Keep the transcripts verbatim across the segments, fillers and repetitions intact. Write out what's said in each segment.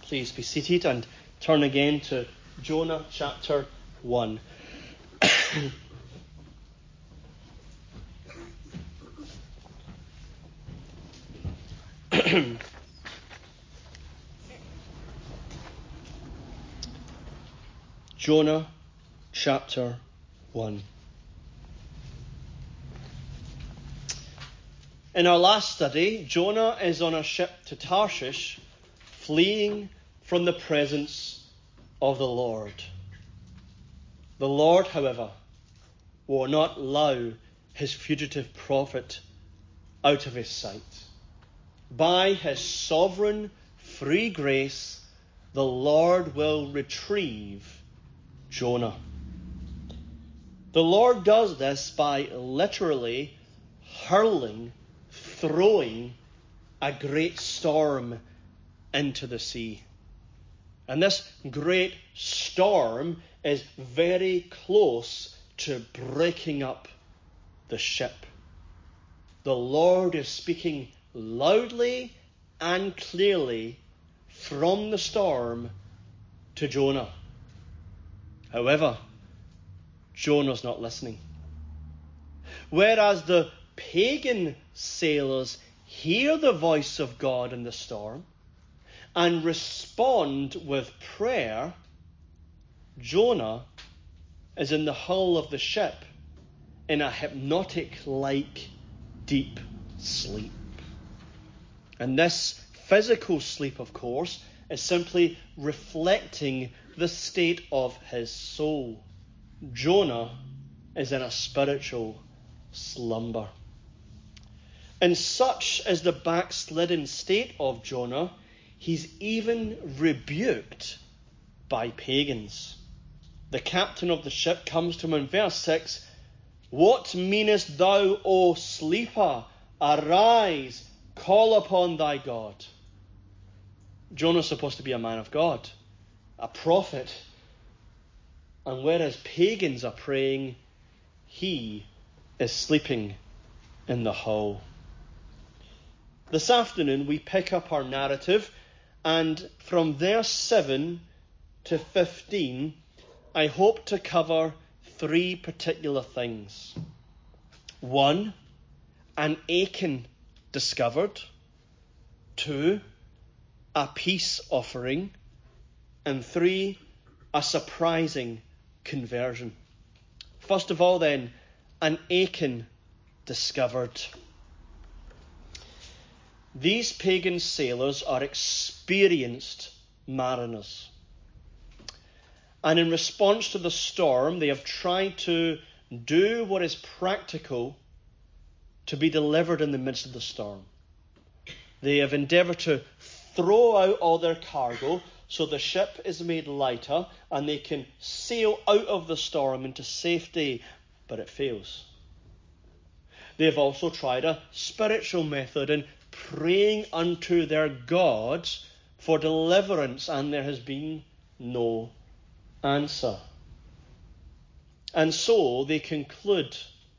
please be seated and turn again to Jonah chapter one. Jonah chapter one. In our last study, Jonah is on a ship to Tarshish, fleeing from the presence of the Lord. The Lord, however, will not allow his fugitive prophet out of his sight. By his sovereign free grace, the Lord will retrieve Jonah. The Lord does this by literally hurling, throwing a great storm into the sea. And this great storm is very close to breaking up the ship. The Lord is speaking loudly and clearly from the storm to Jonah. However, Jonah's not listening. Whereas the pagan sailors hear the voice of God in the storm and respond with prayer, Jonah is in the hull of the ship in a hypnotic-like deep sleep. And this physical sleep, of course, is simply reflecting the state of his soul. Jonah is in a spiritual slumber. And such is the backslidden state of Jonah, he's even rebuked by pagans. The captain of the ship comes to him in verse six, "What meanest thou, O sleeper? Arise, call upon thy God." Jonah's supposed to be a man of God, a prophet. And whereas pagans are praying, he is sleeping in the hull. This afternoon we pick up our narrative, and from verse seven to fifteen, I hope to cover three particular things. One, an Achan discovered. Two, a peace offering. And three, a surprising conversion. First of all then, an Achan discovered. These pagan sailors are experienced mariners. And in response to the storm, they have tried to do what is practical to be delivered in the midst of the storm. They have endeavoured to throw out all their cargo so the ship is made lighter and they can sail out of the storm into safety, but it fails. They have also tried a spiritual method in praying unto their gods for deliverance, and there has been no answer. And so they conclude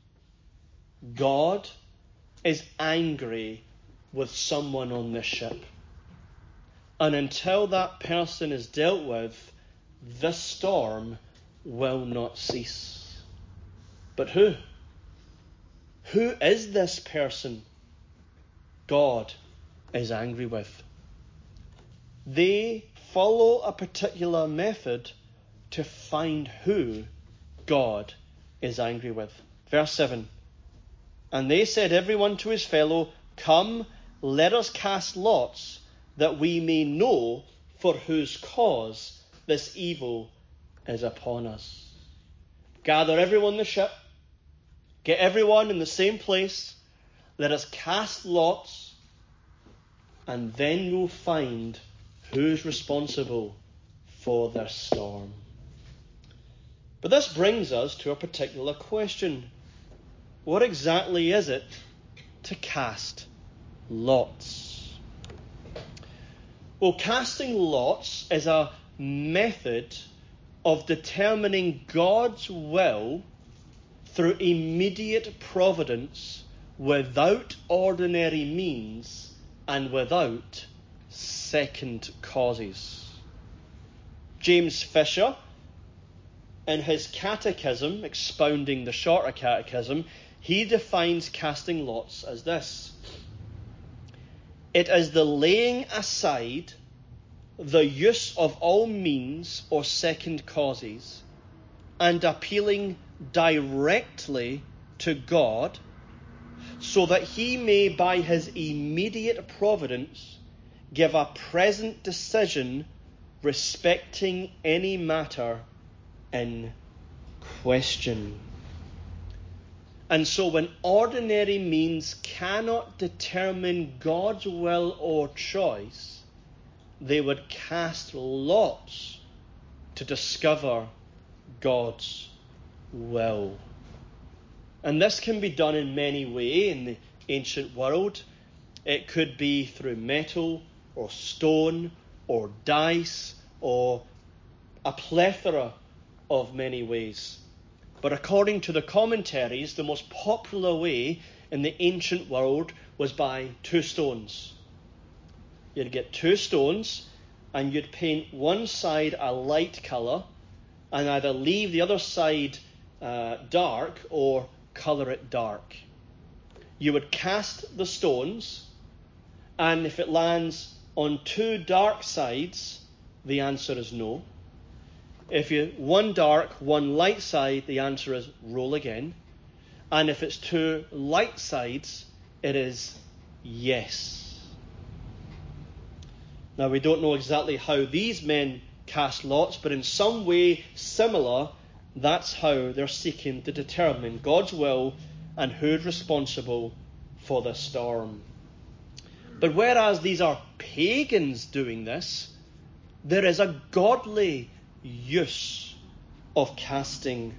God is angry with someone on this ship. And until that person is dealt with, this storm will not cease. But who? Who is this person God is angry with? They follow a particular method to find who God is angry with. Verse seven. And they said everyone to his fellow, "Come, let us cast lots, that we may know for whose cause this evil is upon us." Gather everyone in the ship, get everyone in the same place, let us cast lots, and then we'll find who's responsible for this storm. But this brings us to a particular question. What exactly is it to cast lots? Well, casting lots is a method of determining God's will through immediate providence without ordinary means and without second causes. James Fisher, in his catechism, expounding the shorter catechism, he defines casting lots as this: it is the laying aside the use of all means or second causes, and appealing directly to God, so that he may by his immediate providence give a present decision respecting any matter in question. And so when ordinary means cannot determine God's will or choice, they would cast lots to discover God's will. And this can be done in many ways in the ancient world. It could be through metal or stone or dice or a plethora of many ways. But according to the commentaries, the most popular way in the ancient world was by two stones. You'd get two stones and you'd paint one side a light colour and either leave the other side uh, dark or colour it dark. You would cast the stones, and if it lands on two dark sides, the answer is no. If you one dark, one light side, the answer is roll again. And if it's two light sides, it is yes. Now, we don't know exactly how these men cast lots, but in some way similar, that's how they're seeking to determine God's will and who's responsible for the storm. But whereas these are pagans doing this, there is a godly use of casting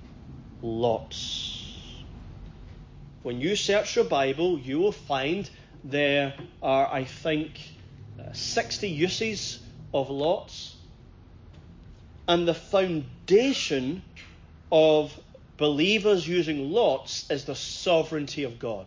lots. When you search your Bible, you will find there are, I think, sixty uses of lots. And the foundation of believers using lots is the sovereignty of God.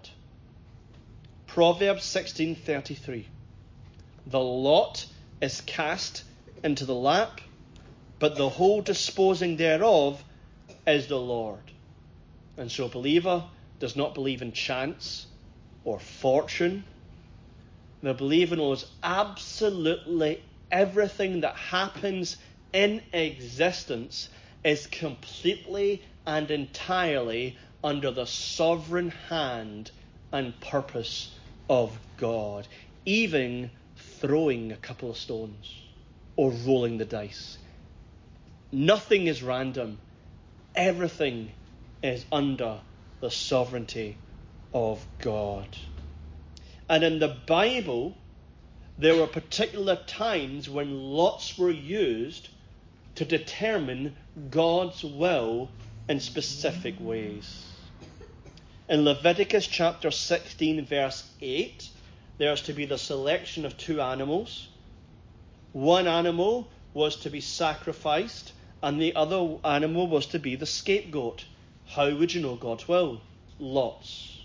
Proverbs sixteen thirty-three. The lot is cast into the lap, but the whole disposing thereof is the Lord. And so a believer does not believe in chance or fortune. The believer knows absolutely everything that happens in existence is completely and entirely under the sovereign hand and purpose of God, even throwing a couple of stones or rolling the dice. Nothing is random. Everything is under the sovereignty of God. And in the Bible, there were particular times when lots were used to determine God's will in specific ways. In Leviticus chapter sixteen, verse eight, there's to be the selection of two animals. One animal was to be sacrificed, and the other animal was to be the scapegoat. How would you know God's will? Lots.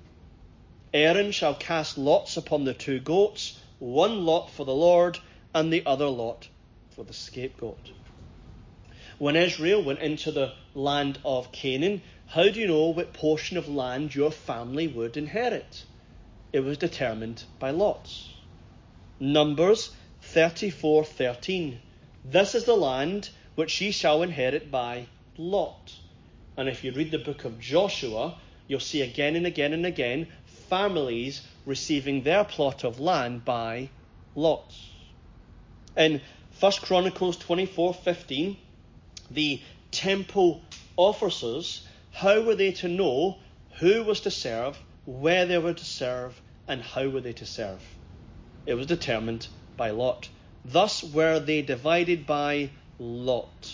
Aaron shall cast lots upon the two goats, one lot for the Lord, and the other lot for the scapegoat. When Israel went into the land of Canaan, how do you know what portion of land your family would inherit? It was determined by lots. Numbers thirty-four thirteen. This is the land which ye shall inherit by lot. And if you read the book of Joshua, you'll see again and again and again families receiving their plot of land by lots. In First Chronicles twenty-four fifteen, the temple officers, how were they to know who was to serve, where they were to serve, and how were they to serve? It was determined by lot. Thus were they divided by lot.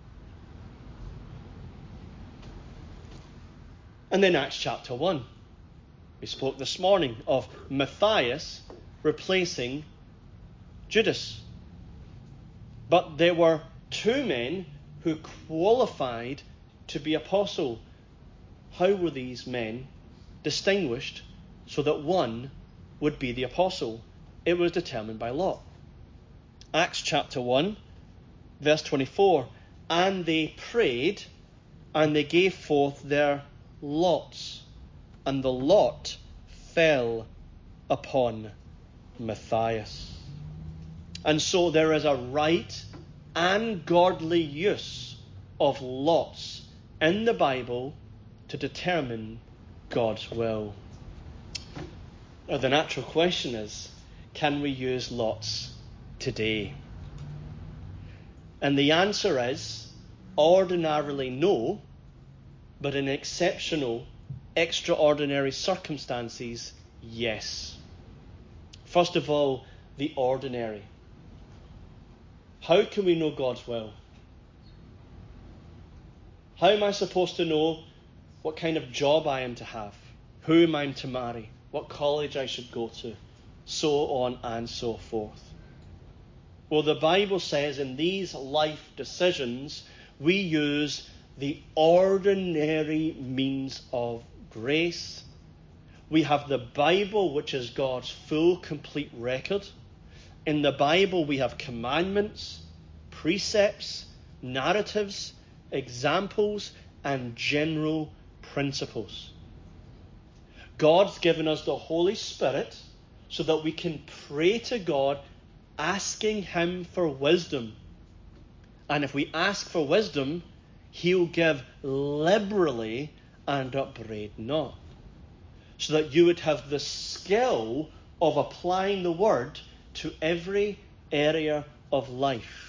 And then Acts chapter one. We spoke this morning of Matthias replacing Judas. But there were two men who qualified to be apostle. How were these men distinguished so that one would be the apostle? It was determined by lot. Acts chapter one Verse twenty-four, and they prayed, and they gave forth their lots, and the lot fell upon Matthias. And so there is a right and godly use of lots in the Bible to determine God's will. Now, the natural question is, can we use lots today? And the answer is, ordinarily no, but in exceptional, extraordinary circumstances, yes. First of all, the ordinary. How can we know God's will? How am I supposed to know what kind of job I am to have? Who am I to marry? What college I should go to? So on and so forth. Well, the Bible says in these life decisions, we use the ordinary means of grace. We have the Bible, which is God's full, complete record. In the Bible, we have commandments, precepts, narratives, examples, and general principles. God's given us the Holy Spirit so that we can pray to God, asking Him for wisdom. And if we ask for wisdom, He'll give liberally and upbraid not. So that you would have the skill of applying the word to every area of life.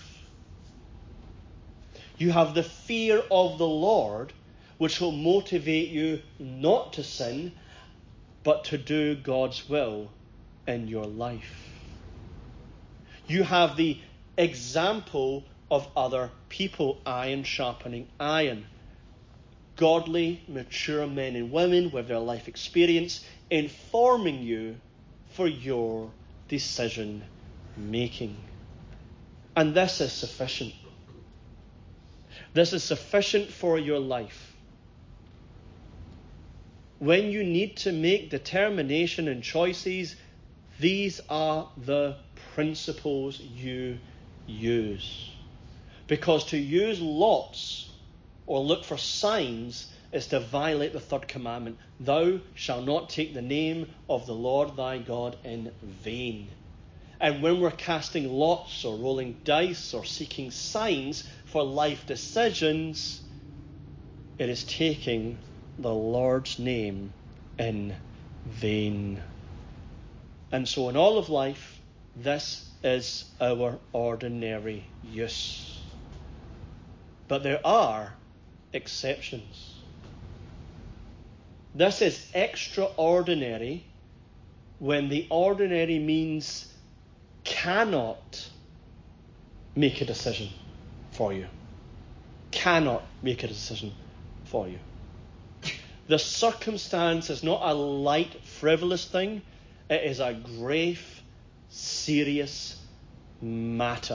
You have the fear of the Lord, which will motivate you not to sin, but to do God's will in your life. You have the example of other people, iron sharpening iron. Godly, mature men and women with their life experience informing you for your decision making. And this is sufficient. This is sufficient for your life. When you need to make determination and choices, these are the principles you use. Because to use lots or look for signs is to violate the third commandment. Thou shalt not take the name of the Lord thy God in vain. And when we're casting lots or rolling dice or seeking signs for life decisions, it is taking the Lord's name in vain. And so in all of life, this is our ordinary use. But there are exceptions. This is extraordinary when the ordinary means cannot make a decision for you. Cannot make a decision for you. The circumstance is not a light, frivolous thing. It is a grave, serious matter.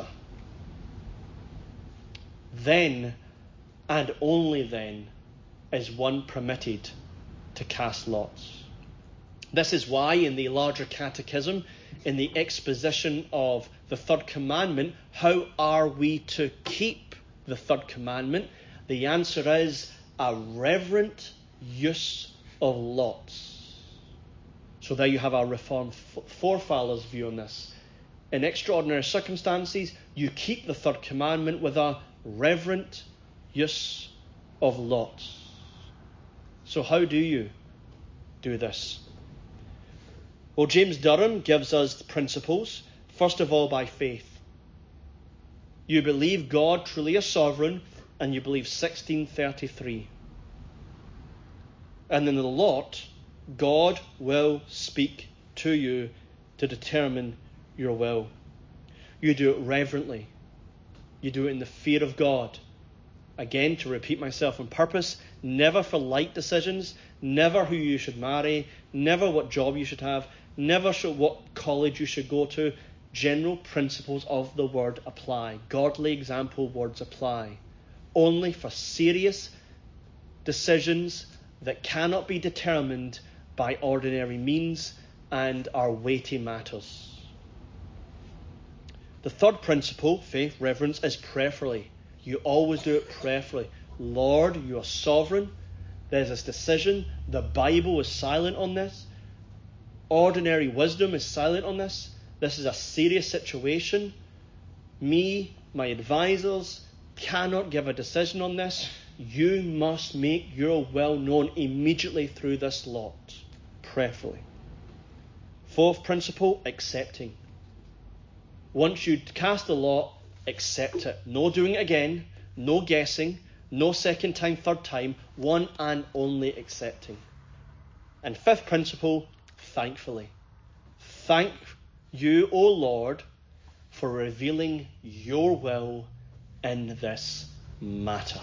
Then, and only then, is one permitted to cast lots. This is why in the larger catechism, in the exposition of the third commandment, how are we to keep the third commandment? The answer is a reverent use of lots. So there you have our Reformed forefathers' view on this. In extraordinary circumstances, you keep the third commandment with a reverent use of lots. So how do you do this? Well, James Durham gives us the principles. First of all, by faith. You believe God truly is sovereign, and you believe sixteen thirty-three. And in the lot, God will speak to you to determine your will. You do it reverently. You do it in the fear of God. Again, to repeat myself on purpose, never for light decisions, never who you should marry, never what job you should have, never what college you should go to. General principles of the word apply. Godly example words apply. Only for serious decisions that cannot be determined by ordinary means and are weighty matters. The third principle, faith, reverence, is prayerfully. You always do it prayerfully. Lord, you are sovereign. There's this decision. The Bible is silent on this. Ordinary wisdom is silent on this. This is a serious situation. Me, my advisors, cannot give a decision on this. You must make your will known immediately through this lot, prayerfully. Fourth principle, accepting. Once you cast the lot, accept it. No doing it again, no guessing, no second time, third time, one and only accepting. And fifth principle, thankfully. Thank you, O Lord, for revealing your will in this matter.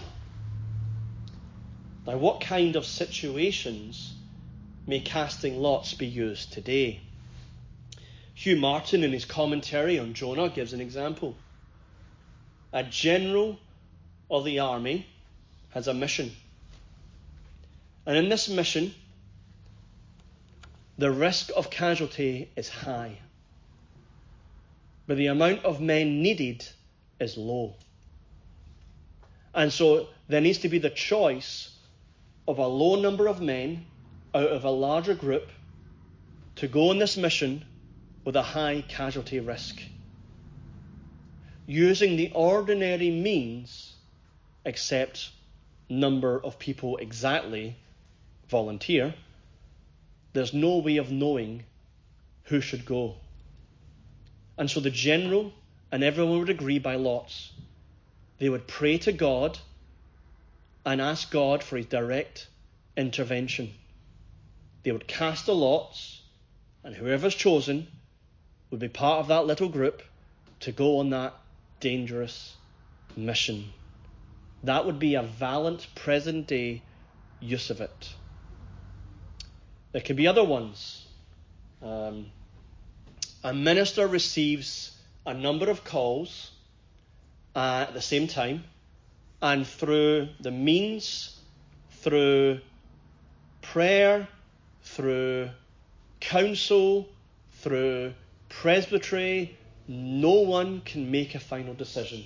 Now, what kind of situations may casting lots be used today? Hugh Martin, in his commentary on Jonah, gives an example. A general of the army has a mission. And in this mission, the risk of casualty is high, but the amount of men needed is low. And so there needs to be the choice of a low number of men out of a larger group to go on this mission with a high casualty risk. Using the ordinary means, except number of people exactly volunteer, there's no way of knowing who should go. And so the general and everyone would agree by lots. They would pray to God and ask God for his direct intervention. They would cast the lots, and whoever's chosen would be part of that little group to go on that dangerous mission. That would be a valiant present day use of it. There could be other ones. Um, a minister receives a number of calls uh, at the same time, and through the means, through prayer, through counsel, through presbytery, no one can make a final decision.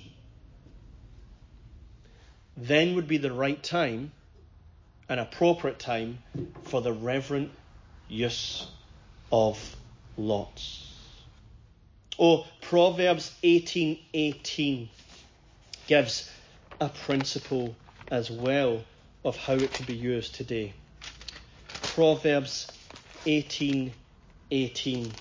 Then would be the right time, an appropriate time, for the reverent use of lots. Oh, Proverbs eighteen eighteen gives a principle as well of how it can be used today. Proverbs eighteen eighteen.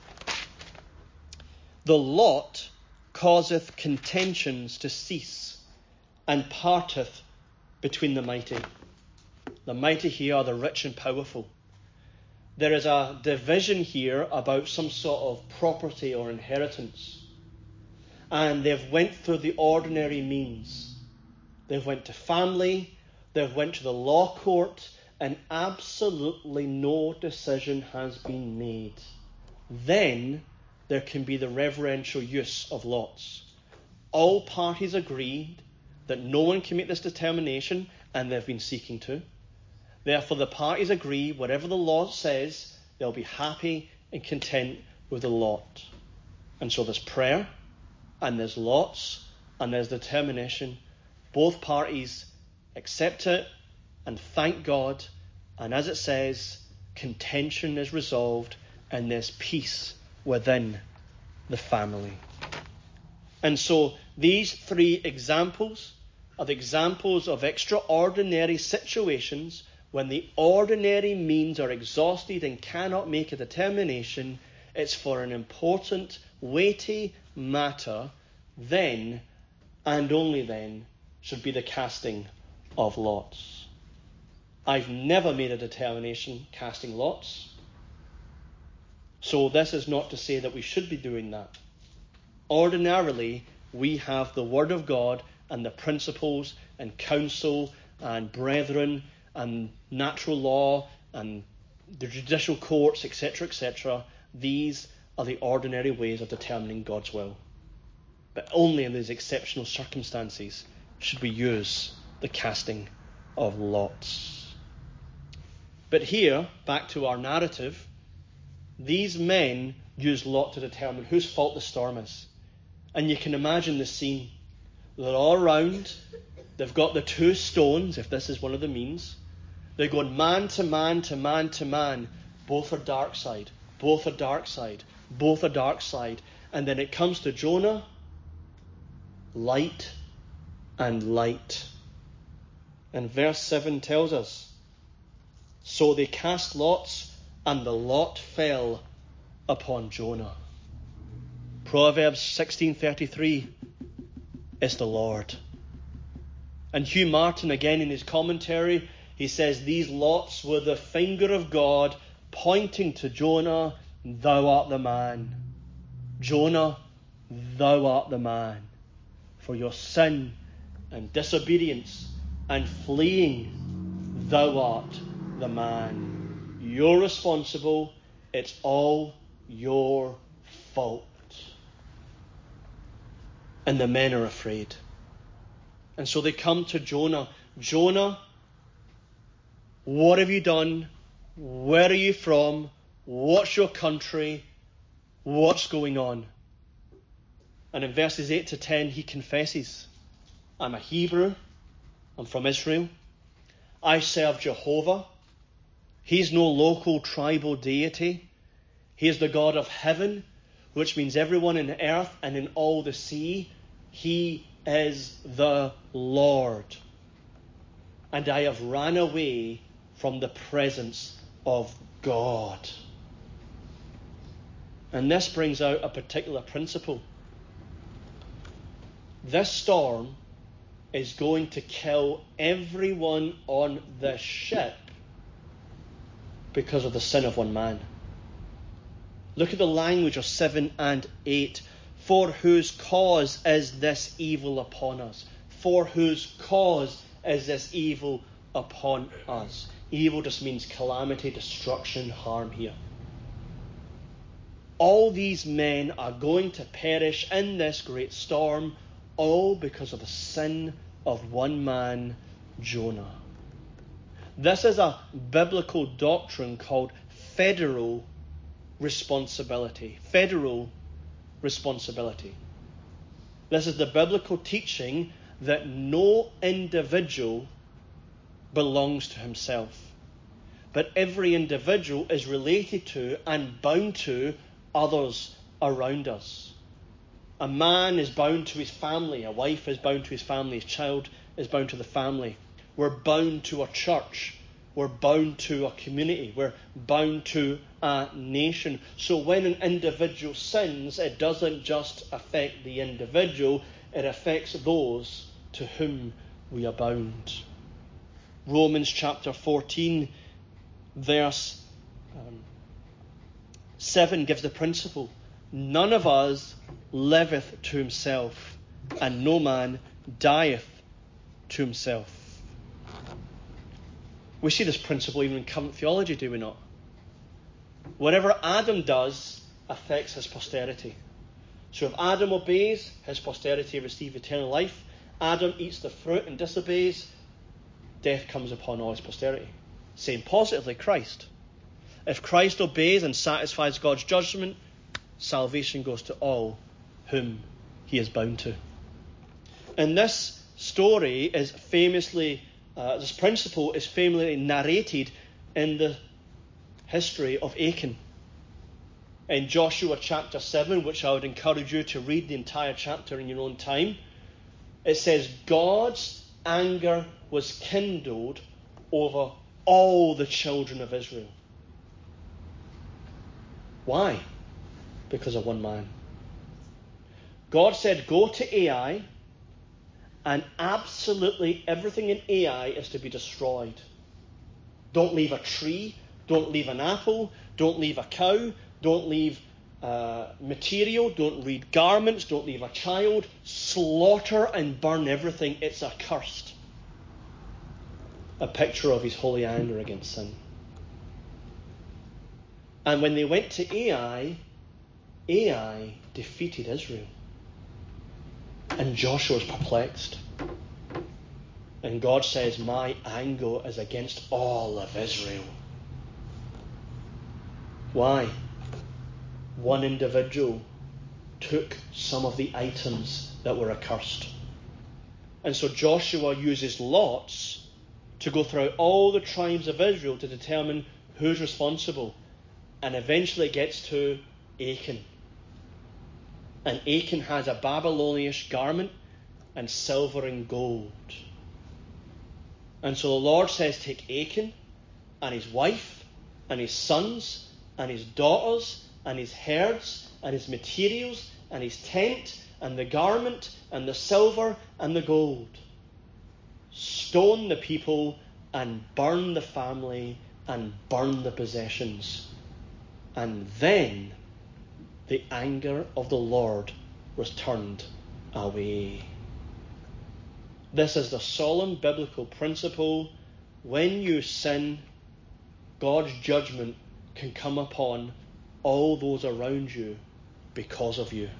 The lot causeth contentions to cease, and parteth between the mighty. The mighty here are the rich and powerful. There is a division here about some sort of property or inheritance. And they've went through the ordinary means. They've went to family, they've went to the law court, and absolutely no decision has been made. Then there can be the reverential use of lots. All parties agreed that no one can make this determination, and they've been seeking to. Therefore, the parties agree, whatever the law says, they'll be happy and content with the lot. And so there's prayer, and there's lots, and there's determination. Both parties accept it and thank God, and as it says, contention is resolved, and there's peace within the family. And so these three examples are the examples of extraordinary situations when the ordinary means are exhausted and cannot make a determination. It's for an important, weighty matter. Then, and only then, should be the casting of lots. I've never made a determination casting lots. So this is not to say that we should be doing that. Ordinarily, we have the Word of God and the principles and counsel and brethren and natural law and the judicial courts, et cetera, et cetera. These are the ordinary ways of determining God's will. But only in these exceptional circumstances should we use the casting of lots. But here, back to our narrative, these men use lot to determine whose fault the storm is. And you can imagine the scene. They're all around. They've got the two stones, if this is one of the means. They're going man to man to man to man. Both are dark side. Both are dark side. Both are dark side. And then it comes to Jonah. Light and light. And verse seven tells us, so they cast lots, and the lot fell upon Jonah. Proverbs sixteen thirty-three, it's the Lord. And Hugh Martin, again in his commentary, he says, these lots were the finger of God pointing to Jonah, thou art the man. Jonah, thou art the man. For your sin and disobedience and fleeing, thou art the man. You're responsible. It's all your fault. And the men are afraid. And so they come to Jonah. Jonah, what have you done? Where are you from? What's your country? What's going on? And in verses eight to ten, he confesses, I'm a Hebrew. I'm from Israel. I serve Jehovah. He's no local tribal deity. He is the God of heaven, which means everyone in earth and in all the sea. He is the Lord. And I have ran away from the presence of God. And this brings out a particular principle. This storm is going to kill everyone on the ship because of the sin of one man. Look at the language of seven and eight. For whose cause is this evil upon us? For whose cause is this evil upon us? Evil just means calamity, destruction, harm here. All these men are going to perish in this great storm, all because of the sin of one man, Jonah. This is a biblical doctrine called federal responsibility. Federal responsibility. This is the biblical teaching that no individual belongs to himself, but every individual is related to and bound to others around us. A man is bound to his family. A wife is bound to his family. A child is bound to the family. We're bound to a church. We're bound to a community. We're bound to a nation. So when an individual sins, it doesn't just affect the individual. It affects those to whom we are bound. Romans chapter fourteen, verse um, seven gives the principle. None of us liveth to himself, and no man dieth to himself. We see this principle even in current theology, do we not? Whatever Adam does affects his posterity. So if Adam obeys, his posterity receive eternal life. Adam eats the fruit and disobeys, death comes upon all his posterity. Same positively, Christ. If Christ obeys and satisfies God's judgment, salvation goes to all whom he is bound to. And this story is famously, uh, this principle is famously narrated in the history of Achan. In Joshua chapter seven, which I would encourage you to read the entire chapter in your own time, it says, God's anger was kindled over all the children of Israel. Why? Because of one man. God said, go to Ai, and absolutely everything in Ai is to be destroyed. Don't leave a tree, don't leave an apple, don't leave a cow, don't leave uh, material, don't leave garments, don't leave a child. Slaughter and burn everything. It's accursed. A picture of his holy anger against sin. And when they went to Ai, Ai defeated Israel. And Joshua was perplexed. And God says, my anger is against all of Israel. Why? One individual took some of the items that were accursed. And so Joshua uses lots to go through all the tribes of Israel to determine who's responsible. And eventually it gets to Achan. And Achan has a Babylonish garment and silver and gold. And so the Lord says, take Achan and his wife and his sons and his daughters and his herds and his materials and his tent and the garment and the silver and the gold. Stone the people and burn the family and burn the possessions. And then the anger of the Lord was turned away. This is the solemn biblical principle. When you sin, God's judgment can come upon all those around you because of you.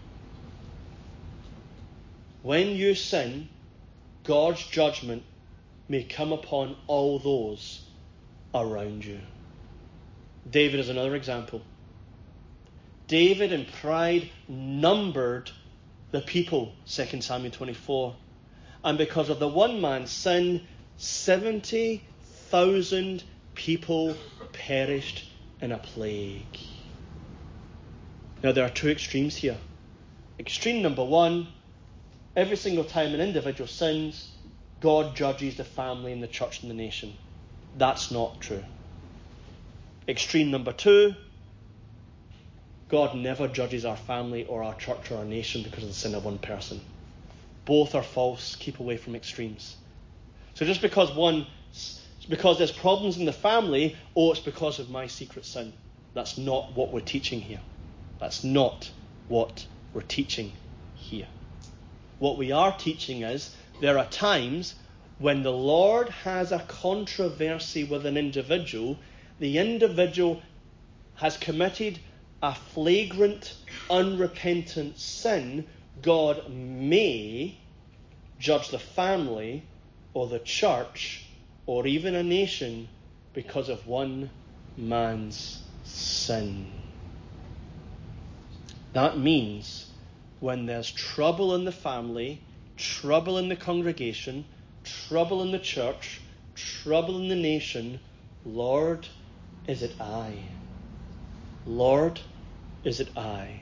When you sin, God's judgment may come upon all those around you. David is another example. David in pride numbered the people, Second Samuel twenty-four. And because of the one man's sin, seventy thousand people perished in a plague. Now there are two extremes here. Extreme number one, every single time an individual sins, God judges the family and the church and the nation. That's not true. Extreme number two, God never judges our family or our church or our nation because of the sin of one person. Both are false. Keep away from extremes. So just because one, because there's problems in the family, oh, it's because of my secret sin. That's not what we're teaching here. That's not what we're teaching here. What we are teaching is there are times when the Lord has a controversy with an individual, the individual has committed a flagrant, unrepentant sin, God may judge the family or the church or even a nation because of one man's sin. That means when there's trouble in the family, trouble in the congregation, trouble in the church, trouble in the nation, Lord, is it I? Lord, is it I?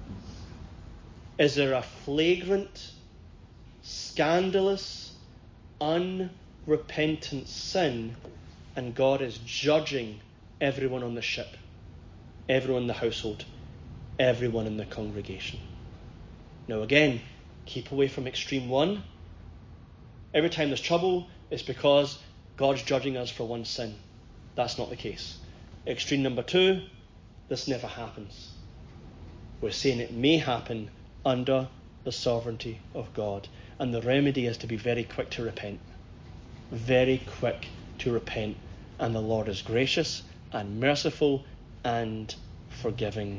Is there a flagrant, scandalous, unrepentant sin, and God is judging everyone on the ship, everyone in the household, everyone in the congregation? Now again, keep away from extreme one. Every time there's trouble, it's because God's judging us for one sin. That's not the case. Extreme number two, this never happens. We're saying it may happen under the sovereignty of God. And the remedy is to be very quick to repent. Very quick to repent. And the Lord is gracious and merciful and forgiving.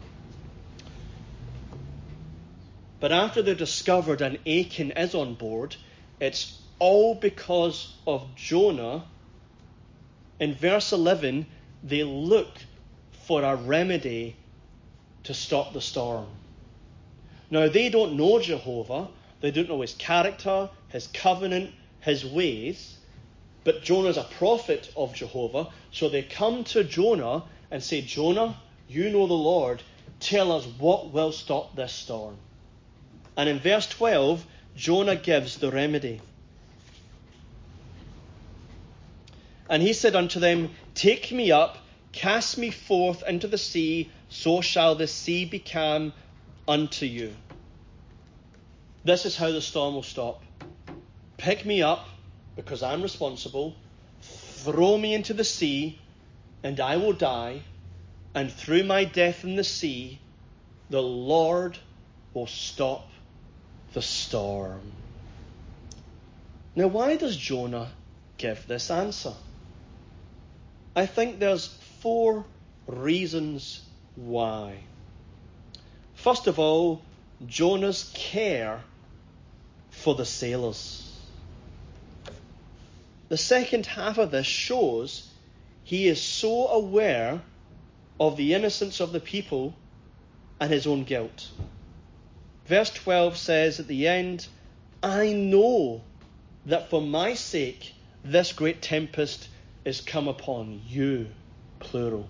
But after they're discovered and Achan is on board, it's all because of Jonah. In verse eleven, they look for a remedy to stop the storm. Now, they don't know Jehovah. They don't know his character, his covenant, his ways. But Jonah's a prophet of Jehovah. So they come to Jonah and say, Jonah, you know the Lord. Tell us what will stop this storm. And in verse twelve, Jonah gives the remedy. And he said unto them, take me up, cast me forth into the sea, so shall the sea be calm unto you. This is how the storm will stop. Pick me up, because I'm responsible, throw me into the sea, and I will die, and through my death in the sea, the Lord will stop the storm. Now, why does Jonah give this answer? I think there's four reasons why. First of all, Jonah's care for the sailors. The second half of this shows he is so aware of the innocence of the people and his own guilt. Verse twelve says at the end, I know that for my sake this great tempest is come upon you, plural.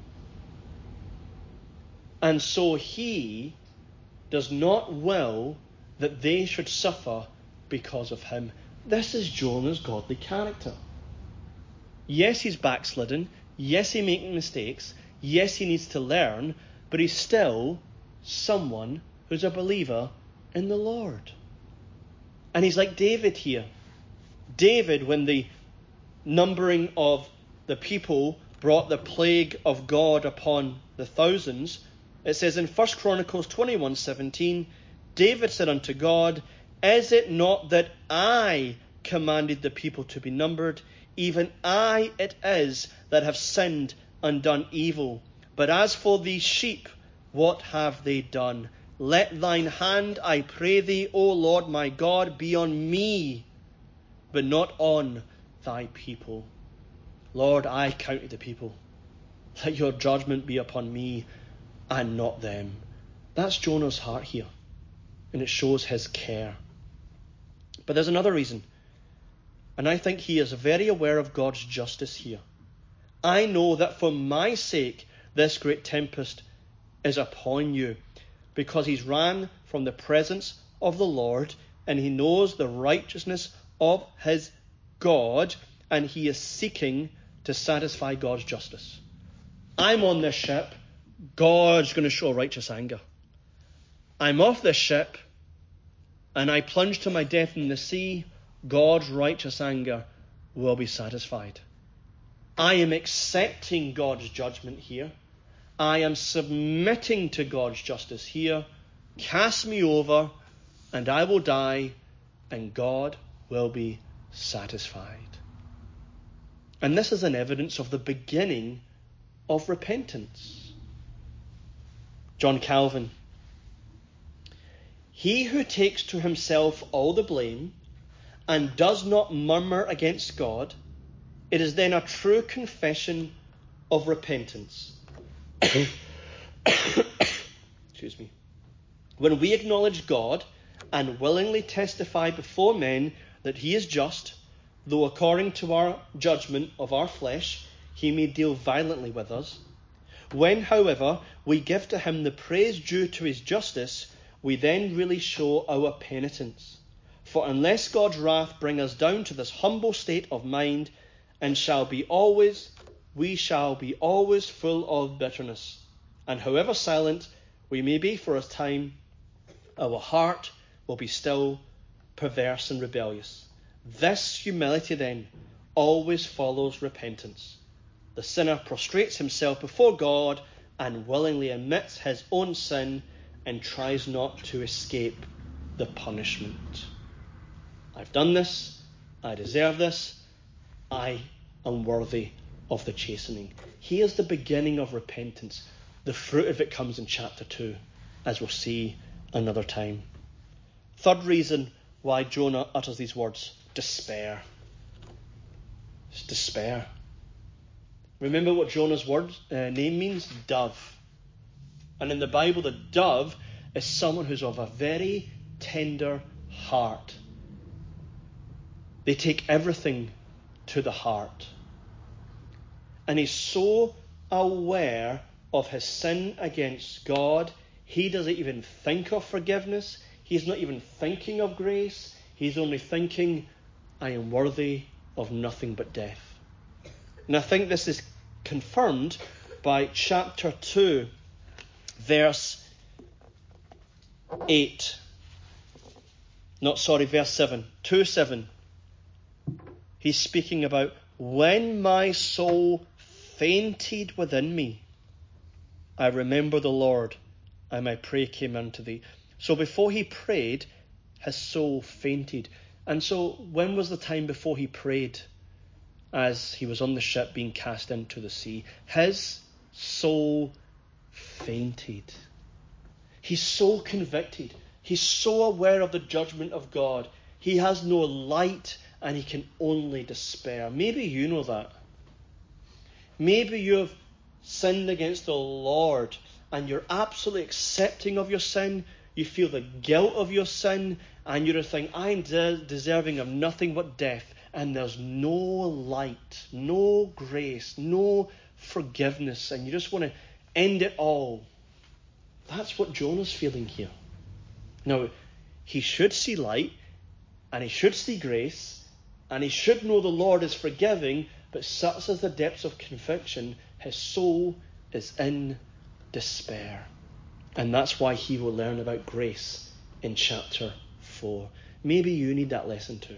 And so he does not will that they should suffer because of him. This is Jonah's godly character. Yes, he's backslidden. Yes, he's making mistakes. Yes, he needs to learn. But he's still someone who's a believer in the Lord. And he's like David here. David, when the numbering of the people brought the plague of God upon the thousands, it says in First Chronicles twenty-one seventeen, David said unto God, is it not that I commanded the people to be numbered? Even I it is that have sinned and done evil. But as for these sheep, what have they done? Let thine hand, I pray thee, O Lord my God, be on me, but not on thy people. Lord, I counted the people. Let your judgment be upon me and not them. That's Jonah's heart here, and it shows his care. But there's another reason, and I think he is very aware of God's justice here. I know that for my sake this great tempest is upon you, because he's ran from the presence of the Lord, and he knows the righteousness of his God, and he is seeking to satisfy God's justice. I'm on this ship. God's going to show righteous anger. I'm off this ship, and I plunge to my death in the sea. God's righteous anger will be satisfied. I am accepting God's judgment here. I am submitting to God's justice here. Cast me over, and I will die, and God will be satisfied. And this is an evidence of the beginning of repentance. John Calvin. He who takes to himself all the blame and does not murmur against God, it is then a true confession of repentance. Excuse me. When we acknowledge God and willingly testify before men that he is just, though according to our judgment of our flesh, he may deal violently with us. When, however, we give to him the praise due to his justice, we then really show our penitence. For unless God's wrath bring us down to this humble state of mind, and shall be always, we shall be always full of bitterness. And however silent we may be for a time, our heart will be still perverse and rebellious. This humility then always follows repentance. The sinner prostrates himself before God and willingly admits his own sin and tries not to escape the punishment. I've done this. I deserve this. I am worthy of the chastening. Here's the beginning of repentance. The fruit of it comes in chapter two, as we'll see another time. Third reason why Jonah utters these words: despair. It's despair. Remember what Jonah's word uh, name means? Dove. And in the Bible, the dove is someone who's of a very tender heart. They take everything to the heart. And he's so aware of his sin against God, he doesn't even think of forgiveness. He's not even thinking of grace. He's only thinking, I am worthy of nothing but death. And I think this is confirmed by chapter two, verse eight. Not sorry, verse seven. two seven. He's speaking about, when my soul fainted within me, I remember the Lord, and my prayer came unto thee. So before he prayed, his soul fainted. And so when was the time before he prayed? As he was on the ship being cast into the sea. His soul fainted. He's so convicted. He's so aware of the judgment of God. He has no light and he can only despair. Maybe you know that. Maybe you have sinned against the Lord and you're absolutely accepting of your sin. You feel the guilt of your sin, and you think, I'm de- deserving of nothing but death. And there's no light, no grace, no forgiveness, and you just want to end it all. That's what Jonah's feeling here. Now, he should see light, and he should see grace, and he should know the Lord is forgiving, but such as the depths of conviction, his soul is in despair. And that's why he will learn about grace in chapter four. Maybe you need that lesson too.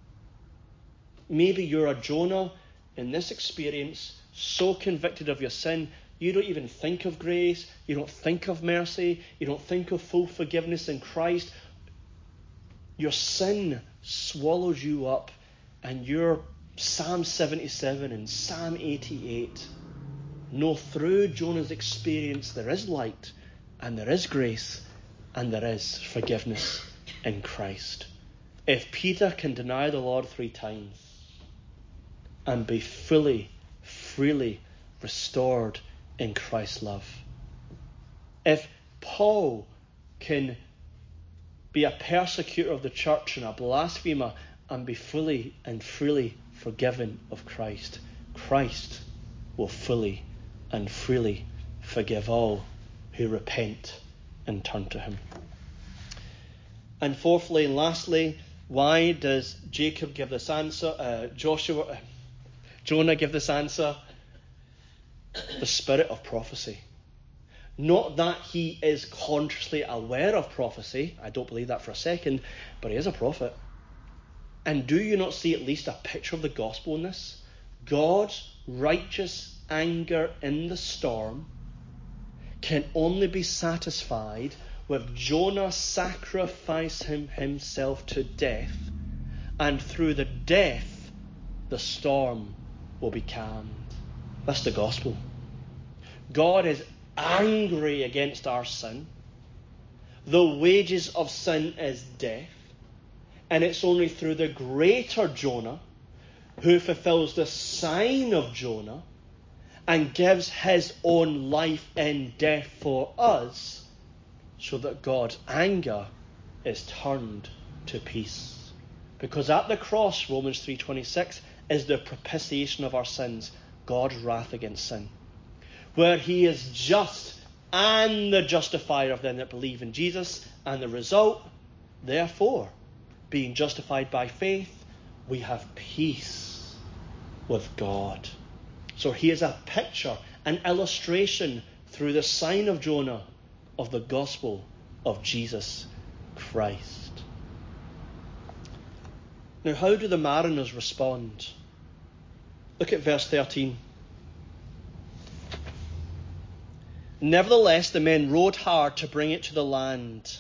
Maybe you're a Jonah in this experience, so convicted of your sin, you don't even think of grace, you don't think of mercy, you don't think of full forgiveness in Christ. Your sin swallows you up, and you're Psalm seventy-seven and Psalm eighty-eight. No, through Jonah's experience there is light, and there is grace, and there is forgiveness in Christ. If Peter can deny the Lord three times and be fully, freely restored in Christ's love, if Paul can be a persecutor of the church and a blasphemer and be fully and freely forgiven of Christ, Christ will fully and freely forgive all who repent and turn to him. And fourthly and lastly, why does Jacob give this answer? Uh, Joshua, uh, Jonah give this answer? The spirit of prophecy. Not that he is consciously aware of prophecy. I don't believe that for a second, but he is a prophet. And do you not see at least a picture of the gospel in this? God's righteous anger in the storm can only be satisfied with Jonah sacrificing himself to death, and through the death, the storm will be calmed. That's the gospel. God is angry against our sin. The wages of sin is death. And it's only through the greater Jonah, who fulfills the sign of Jonah and gives his own life in death for us, so that God's anger is turned to peace. Because at the cross, Romans three twenty-six, is the propitiation of our sins, God's wrath against sin, where he is just and the justifier of them that believe in Jesus, and the result, therefore, being justified by faith, we have peace with God. So here's a picture, an illustration through the sign of Jonah of the gospel of Jesus Christ. Now, how do the mariners respond? Look at verse thirteen. Nevertheless, the men rowed hard to bring it to the land.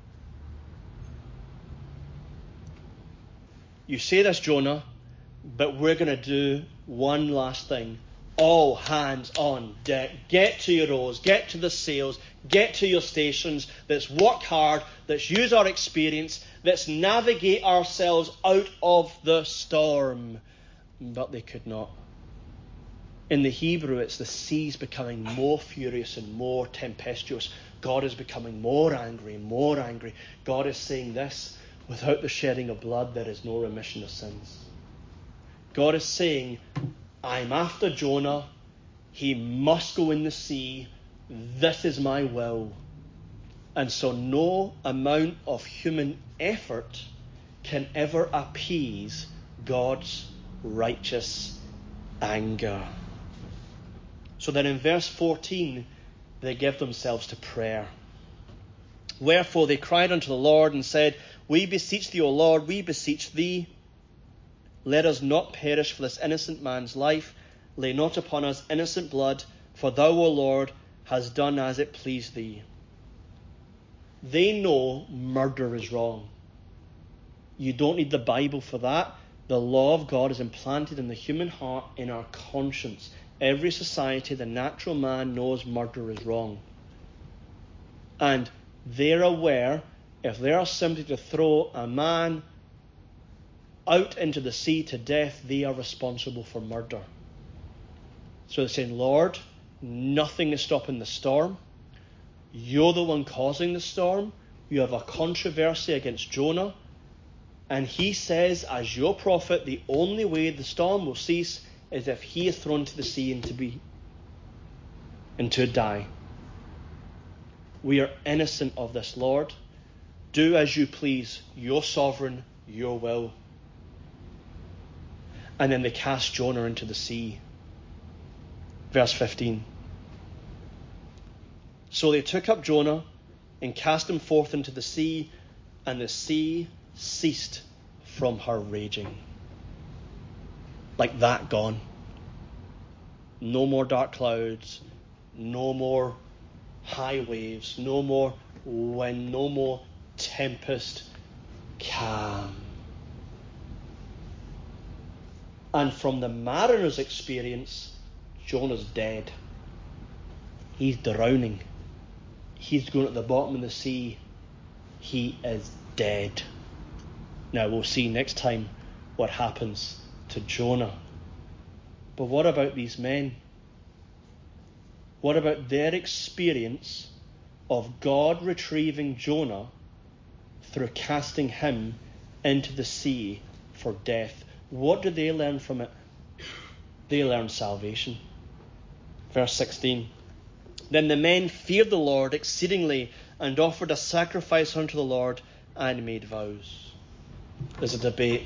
You say this, Jonah, but we're going to do one last thing. All hands on deck. Get to your oars, get to the sails, get to your stations. Let's work hard. Let's use our experience. Let's navigate ourselves out of the storm. But they could not. In the Hebrew, it's the seas becoming more furious and more tempestuous. God is becoming more angry and more angry. God is saying this: without the shedding of blood, there is no remission of sins. God is saying, I'm after Jonah. He must go in the sea. This is my will. And so no amount of human effort can ever appease God's righteous anger. So then in verse fourteen, they give themselves to prayer. Wherefore they cried unto the Lord and said, We beseech thee, O Lord, we beseech thee, let us not perish for this innocent man's life. Lay not upon us innocent blood, for thou, O Lord, hast done as it pleased thee. They know murder is wrong. You don't need the Bible for that. The law of God is implanted in the human heart, in our conscience. Every society, the natural man knows murder is wrong. And they're aware, if they are simply to throw a man out into the sea to death, they are responsible for murder. So they're saying, Lord, nothing is stopping the storm. You're the one causing the storm. You have a controversy against Jonah. And he says, as your prophet, the only way the storm will cease is if he is thrown to the sea and to be, and to die. We are innocent of this, Lord. Do as you please, your sovereign, your will. And then they cast Jonah into the sea. Verse fifteen. So they took up Jonah and cast him forth into the sea, and the sea ceased from her raging. Like that, gone. No more dark clouds, no more high waves, no more wind, no more tempest, calm. And from the mariner's experience, Jonah's dead. He's drowning. He's going at the bottom of the sea. He is dead. Now we'll see next time what happens to Jonah. But what about these men? What about their experience of God retrieving Jonah through casting him into the sea for death? What do they learn from it? They learn salvation. Verse sixteen. Then the men feared the Lord exceedingly and offered a sacrifice unto the Lord and made vows. There's a debate.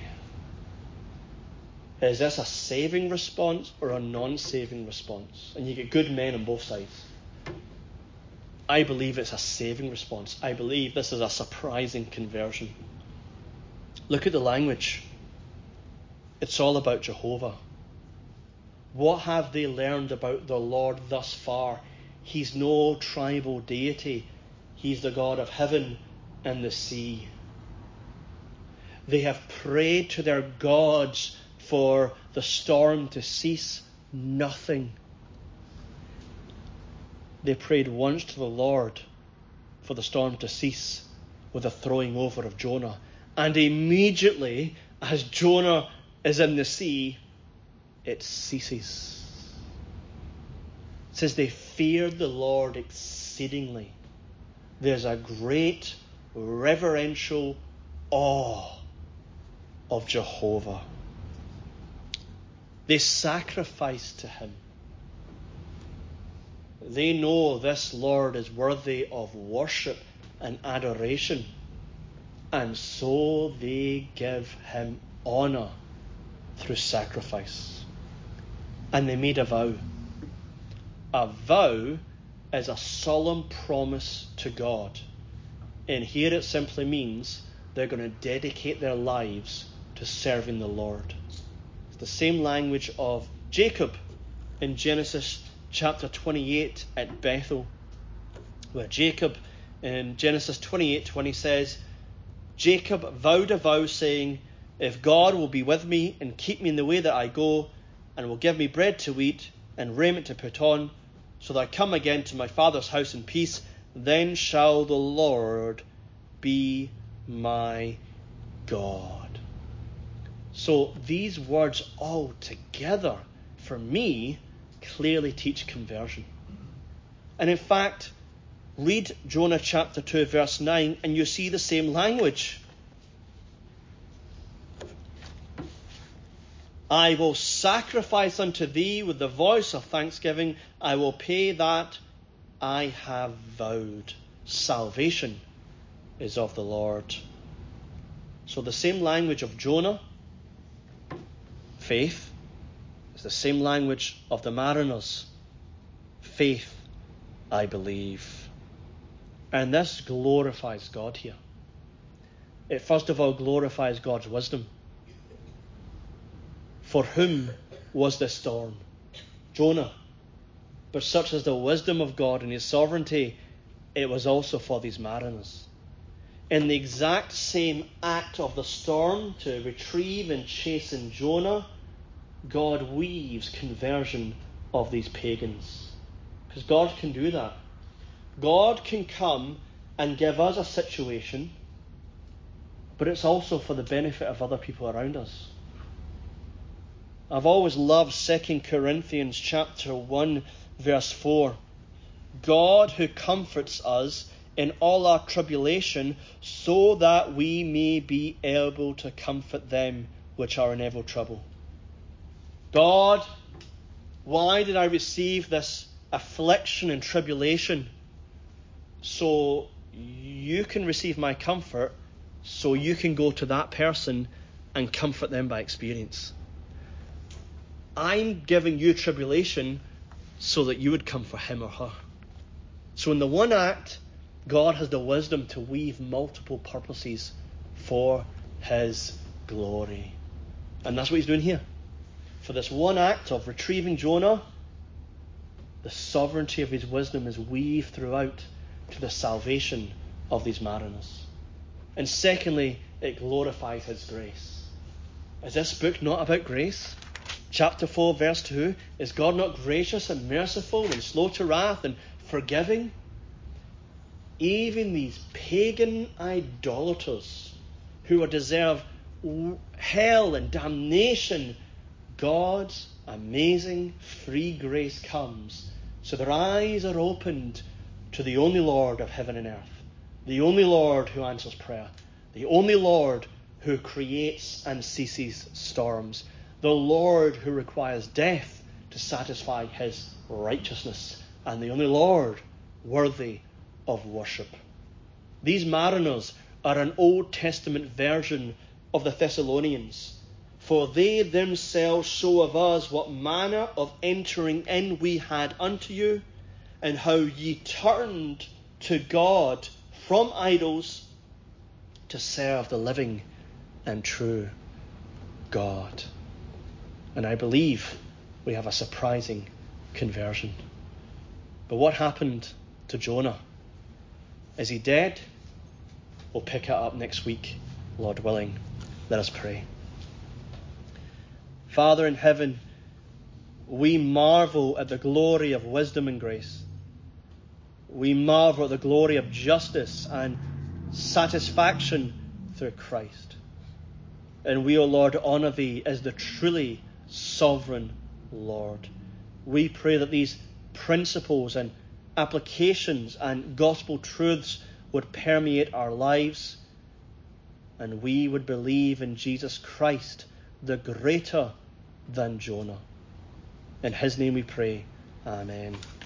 Is this a saving response or a non-saving response? And you get good men on both sides. I believe it's a saving response. I believe this is a surprising conversion. Look at the language. It's all about Jehovah. What have they learned about the Lord thus far? He's no tribal deity. He's the God of heaven and the sea. They have prayed to their gods for the storm to cease. Nothing. They prayed once to the Lord for the storm to cease with the throwing over of Jonah. And immediately, as Jonah is in the sea, it ceases. It says they feared the Lord exceedingly. There's a great reverential awe of Jehovah. They sacrifice to him. They know this Lord is worthy of worship and adoration. And so they give him honor through sacrifice. And they made a vow. A vow is a solemn promise to God. And here it simply means they're going to dedicate their lives to serving the Lord. It's the same language of Jacob in Genesis chapter twenty-eight at Bethel, where Jacob in Genesis twenty-eight twenty says, Jacob vowed a vow saying, if God will be with me and keep me in the way that I go, and will give me bread to eat and raiment to put on, so that I come again to my father's house in peace, then shall the Lord be my God. So these words all together, for me, clearly teach conversion. And in fact, read Jonah chapter two, verse nine, and you see the same language. I will sacrifice unto thee with the voice of thanksgiving. I will pay that I have vowed. Salvation is of the Lord. So the same language of Jonah, faith, is the same language of the mariners. Faith, I believe. And this glorifies God here. It first of all glorifies God's wisdom. For whom was this storm? Jonah. But such is the wisdom of God and his sovereignty, it was also for these mariners. In the exact same act of the storm to retrieve and chasten Jonah, God weaves conversion of these pagans. Because God can do that. God can come and give us a situation, but it's also for the benefit of other people around us. I've always loved Second Corinthians chapter one, verse four. God who comforts us in all our tribulation, so that we may be able to comfort them which are in every trouble. God, why did I receive this affliction and tribulation? So you can receive my comfort, so you can go to that person and comfort them by experience. I'm giving you tribulation so that you would comfort him or her. So in the one act, God has the wisdom to weave multiple purposes for his glory. And that's what he's doing here. For this one act of retrieving Jonah, the sovereignty of his wisdom is weaved throughout to the salvation of these mariners. And secondly, it glorifies his grace. Is this book not about grace? Chapter four, verse two, is God not gracious and merciful and slow to wrath and forgiving? Even these pagan idolaters who deserve hell and damnation, God's amazing free grace comes so their eyes are opened to the only Lord of heaven and earth, the only Lord who answers prayer, the only Lord who creates and ceases storms, the Lord who requires death to satisfy his righteousness, and the only Lord worthy of worship. These mariners are an Old Testament version of the Thessalonians, for they themselves show of us what manner of entering in we had unto you, and how ye turned to God from idols to serve the living and true God. And I believe we have a surprising conversion. But what happened to Jonah? Is he dead? We'll pick it up next week, Lord willing. Let us pray. Father in heaven, we marvel at the glory of wisdom and grace. We marvel at the glory of justice and satisfaction through Christ. And we, O Lord, honour thee as the truly sovereign Lord. We pray that these principles and applications and gospel truths would permeate our lives, and we would believe in Jesus Christ, the greater than Jonah. In his name we pray. Amen.